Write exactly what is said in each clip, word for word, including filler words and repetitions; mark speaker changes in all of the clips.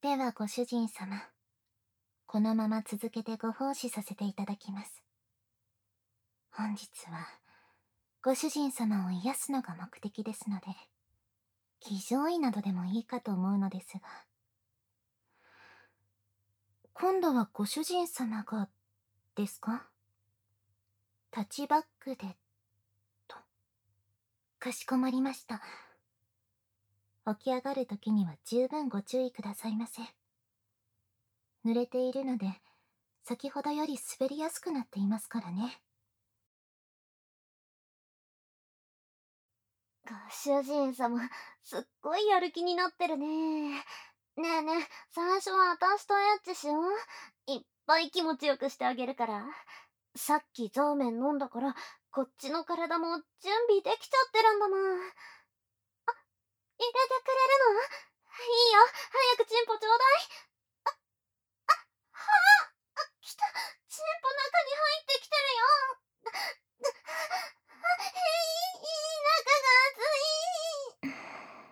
Speaker 1: ではご主人様、このまま続けてご奉仕させていただきます。本日は、ご主人様を癒すのが目的ですので、騎乗位などでもいいかと思うのですが。今度はご主人様が、ですか？タッチバックで、と。かしこまりました。起き上がるときには十分ご注意くださいませ。濡れているので、先ほどより滑りやすくなっていますからね。
Speaker 2: ご主人様、すっごいやる気になってるね。ねえねえ、最初は私とエッチしよう。いっぱい気持ちよくしてあげるから。さっきザーメン飲んだから、こっちの体も準備できちゃってるんだもん。あ、入れてくれるの？いいよ、早くチンポちょうだい。あ、あ、はあ、あ、来た。チンポ中に入ってきてるよ。へい、中が熱い。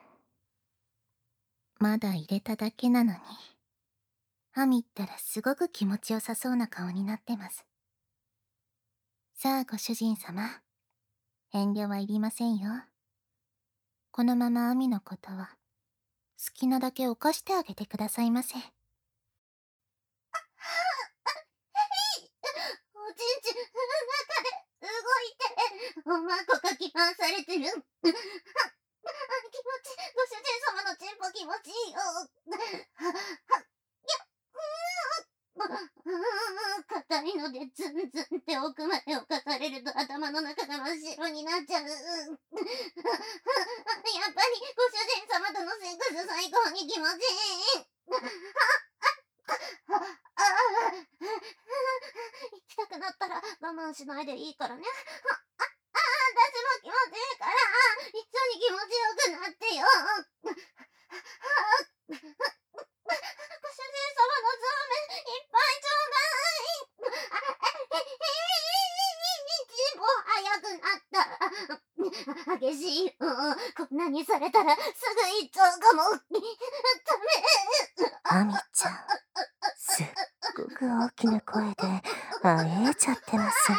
Speaker 1: まだ入れただけなのに。ハミったらすごく気持ちよさそうな顔になってます。さあご主人様、遠慮はいりませんよ。このままアミのことは、好きなだけ犯してあげてくださいませ。
Speaker 2: あ、はあ、へい。おちんちん、中で動いて、おまんこが欺瞞されてる。は、気持ち、ご主人様のチンポ気持ちいいよ。は、は、や、うーん、硬いのでズンズンって奥まで侵されると頭の中が真っ白になっちゃう。やっぱりご主人様とのセックス最高に気持ちいい。あ、あ、あ、あ、行きたくなったら我慢しないでいいからね。あ、あ、あ、私も気持ちいいから、一緒に気持ちよくなってよ。ご主人様のザーメンいっぱいちょうだい。あ、え、え、チンポ早くなった。激しいよ。こんなにされたらすぐ行っちゃうかも。ダメ。
Speaker 1: アミちゃん、すっごく大きな声であえちゃってますね。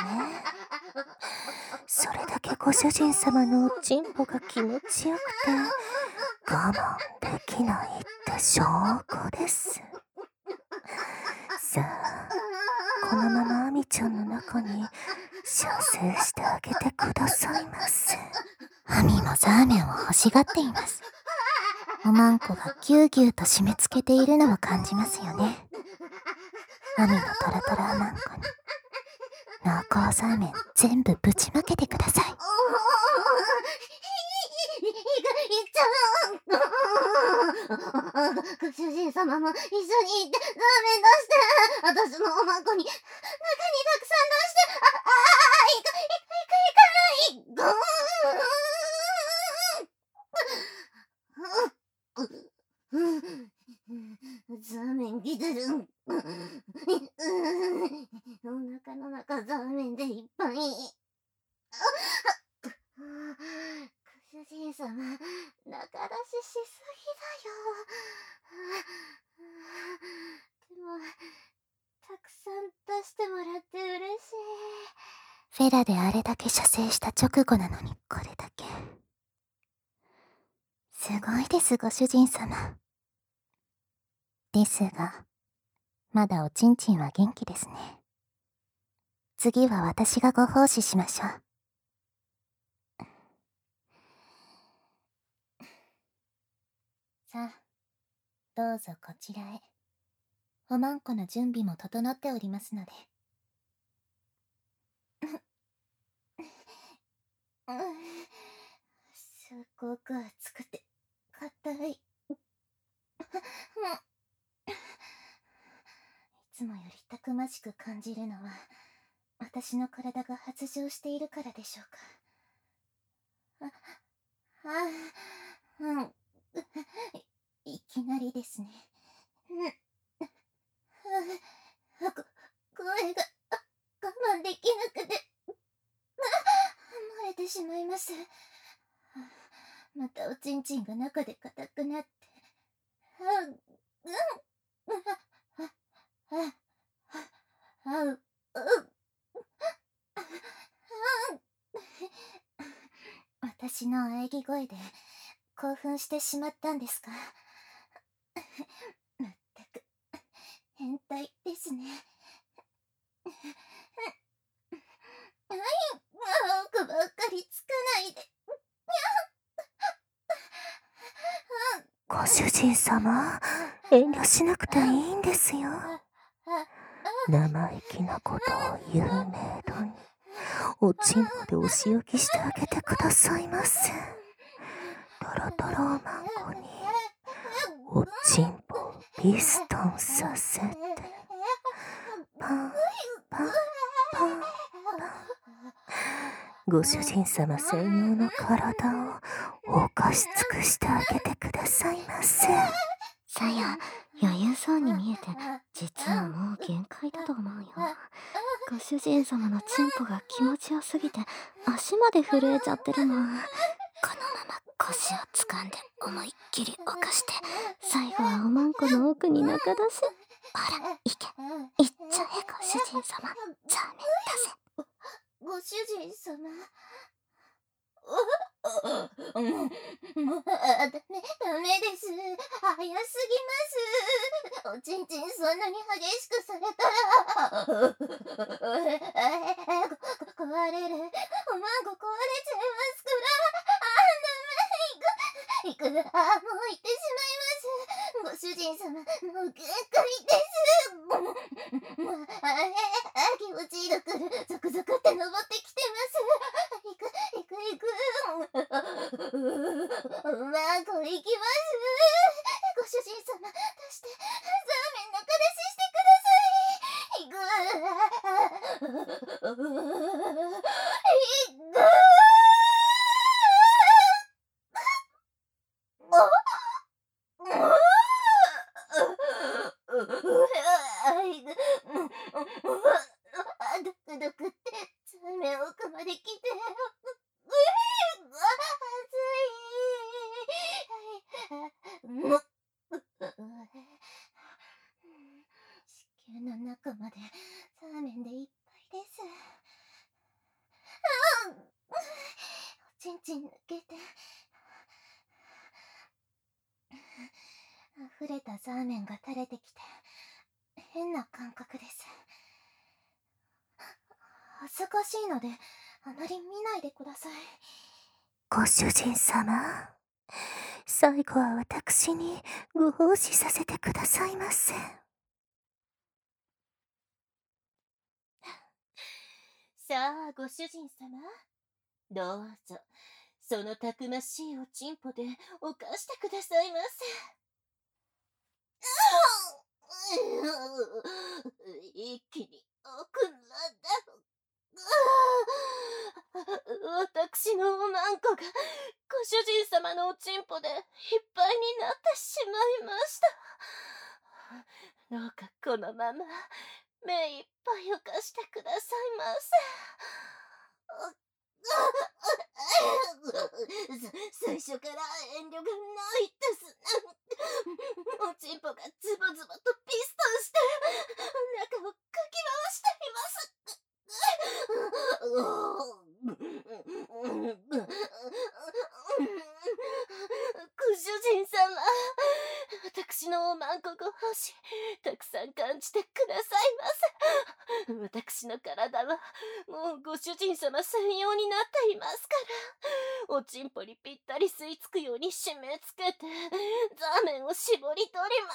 Speaker 1: それだけご主人様のおちんぽが気持ちよくて我慢できないって証拠です。さあ、このままアミちゃんの中に射精してあげてくださいませ。アミもザーメンを欲しがっています。おまんこがぎゅうぎゅうと締め付けているのを感じますよね。アミのトロトロおまんこに濃厚ザーメン全部ぶちまけてください。
Speaker 2: い、い、い、いっちゃう。ご主人様も一緒に行ってザーメン出して、私のおまんこに中にたくさん出して、あ、ああ、いく、いく、いく、いく、いく、うーん。ザーメン来てる。お腹の中ザーメンでいっぱい。ご主人様、仲出ししすぎだよ。でも、たくさん出してもらって嬉しい。
Speaker 1: フェラであれだけ射精した直後なのにこれだけ。すごいですご主人様。ですが、まだおちんちんは元気ですね。次は私がご奉仕しましょう。さあ、どうぞこちらへ。おまんこの準備も整っておりますので。
Speaker 2: すごく熱くて、硬い。い
Speaker 1: つもよりたくましく感じるのは、私の体が発情しているからでしょうか。あ、あ、うん。いきなりですね。あ、こ、声が、我慢できなくて、漏れてしまいます。またおちんちんが中で硬くなって。あ、うん。
Speaker 2: り声で興奮してしまったんですか？まったく変態ですね。はい、文句ばっかりつかないで。
Speaker 1: ご主人様、遠慮しなくていいんですよ。生意気なことを言うメイドにおちんぽでお仕置きしてあげてくださいませ。ドロドロマンコにおちんぽをピストンさせてパンパンパンパン、ご主人様専用の体を犯し尽くしてあげてくださいませ。
Speaker 3: さや、余裕そうに見えて、実はもう限界だと思うよ。ご主人様のチンポが気持ちよすぎて、足まで震えちゃってるもん。このまま腰を掴んで思いっきり犯して、最後はおまんこの奥に中出し。ほら、いけ。いっちゃえ、ご主人様。ザーメン出せ。
Speaker 2: ご主人様。もう、もう、ダメ、ダメです。早すぎます。おちんちんそんなに激しくされたら、こ、こ、壊れる。おまんこ壊れちゃいますから。あ、ダメ、行く、行く、あ、もう行ってしまいます。ご主人様、もう限界です。もう、あ、あ、気持ちいいのくる。ゾクゾクって登ってきてます。行く、行く、行く。まあ、これ行きます。ご主人様、出して、ザーメン中出ししてください。行く。行く。ドクドクってザーメン奥まで来て、熱い。子宮の中までザーメンでいっぱいです。おちんちん抜けて、溢れたザーメンが垂れてきて変な感覚です。恥ずかしいのであまり見ないでください。
Speaker 1: ご主人様、最後は私にご奉仕させてくださいませ。
Speaker 4: さあ、ご主人様、どうぞ、そのたくましいおちんぽで犯してくださいませ。一気に奥まで。私のおまんこがご主人様のおちんぽでいっぱいになってしまいました。どうかこのまま目いっぱい犯してくださいませ。最初から遠慮がないですね。おちんぽがズボズボとピストンして中をかき回しています。ご主人様、私のおまんこご奉仕たくさん感じてくださいませ。私の体はもうご主人様専用になっていますから、おちんぽにぴったり吸い付くように締め付けてザーメンを絞り取ります。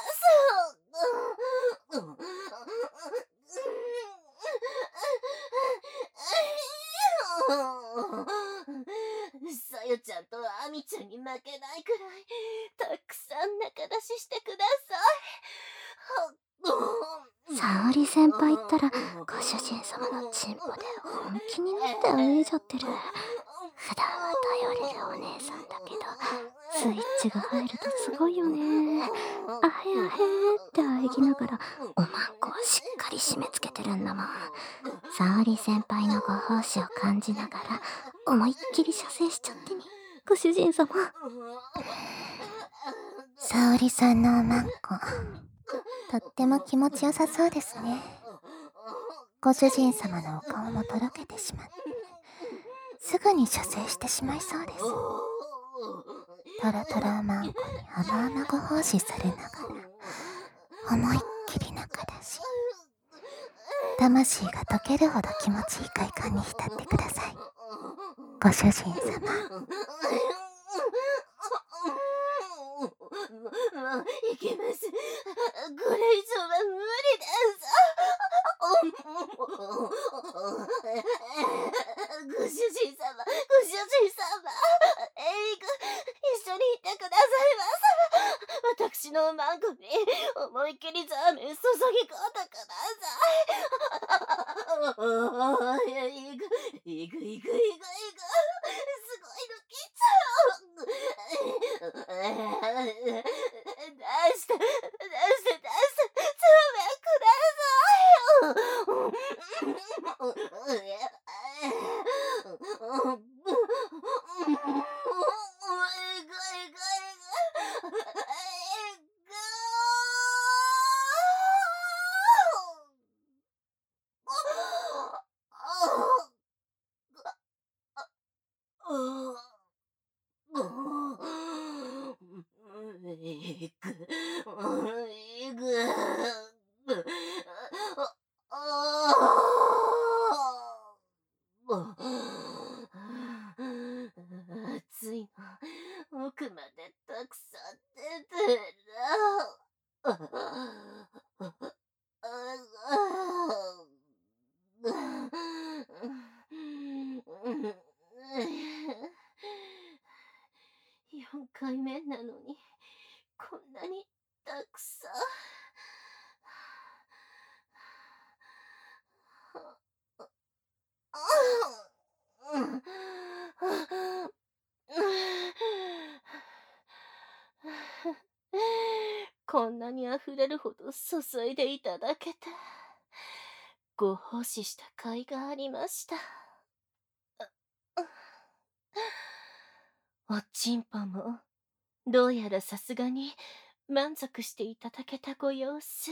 Speaker 4: さよちゃんとあみちゃんに負けないくらいたくさん中出ししてください。
Speaker 3: 沙織先輩ったらご主人様のチンポで本気になって泳いじゃってる。普段は頼れるお姉さんだけど、スイッチが入るとすごいよね。あへあへーって喘ぎながらおまんこをしっかり締め付けてるんだもん。沙織先輩のご奉仕を感じながら思いっきり射精しちゃってね、ご主人様。
Speaker 1: 沙織さんのおまんこ、とっても気持ちよさそうですね。ご主人様のお顔もとろけてしまって、すぐに射精してしまいそうです。 トロトロマンコに甘々ご奉仕されながら思いっきり仲出し、魂が溶けるほど気持ちいい快感に浸ってください。ご主人様。
Speaker 4: もういけます。これ以上は無理です。ご主人様、ご主人様、エリク、一緒にいてくださいます。私のマンコに思いっきりザーメン注ぎ込んでください。いく、いく、いく、いく、いく、すごいのきちゃう。出して、出して、出して、ザーメンください。暑いの、奥までたくさん出てる。よんかいめなのにこんなにたくさん。こんなに溢れるほど注いでいただけてご奉仕した甲斐がありました。おちんぽもどうやらさすがに満足していただけたご様子。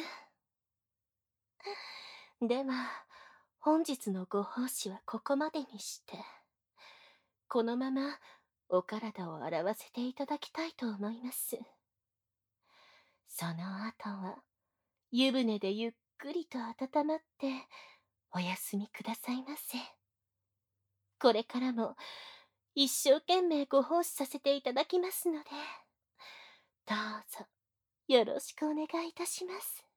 Speaker 4: では本日のご奉仕はここまでにして、このままお体を洗わせていただきたいと思います。その後は湯船でゆっくりと温まってお休みくださいませ。これからも一生懸命ご奉仕させていただきますので、どうぞよろしくお願いいたします。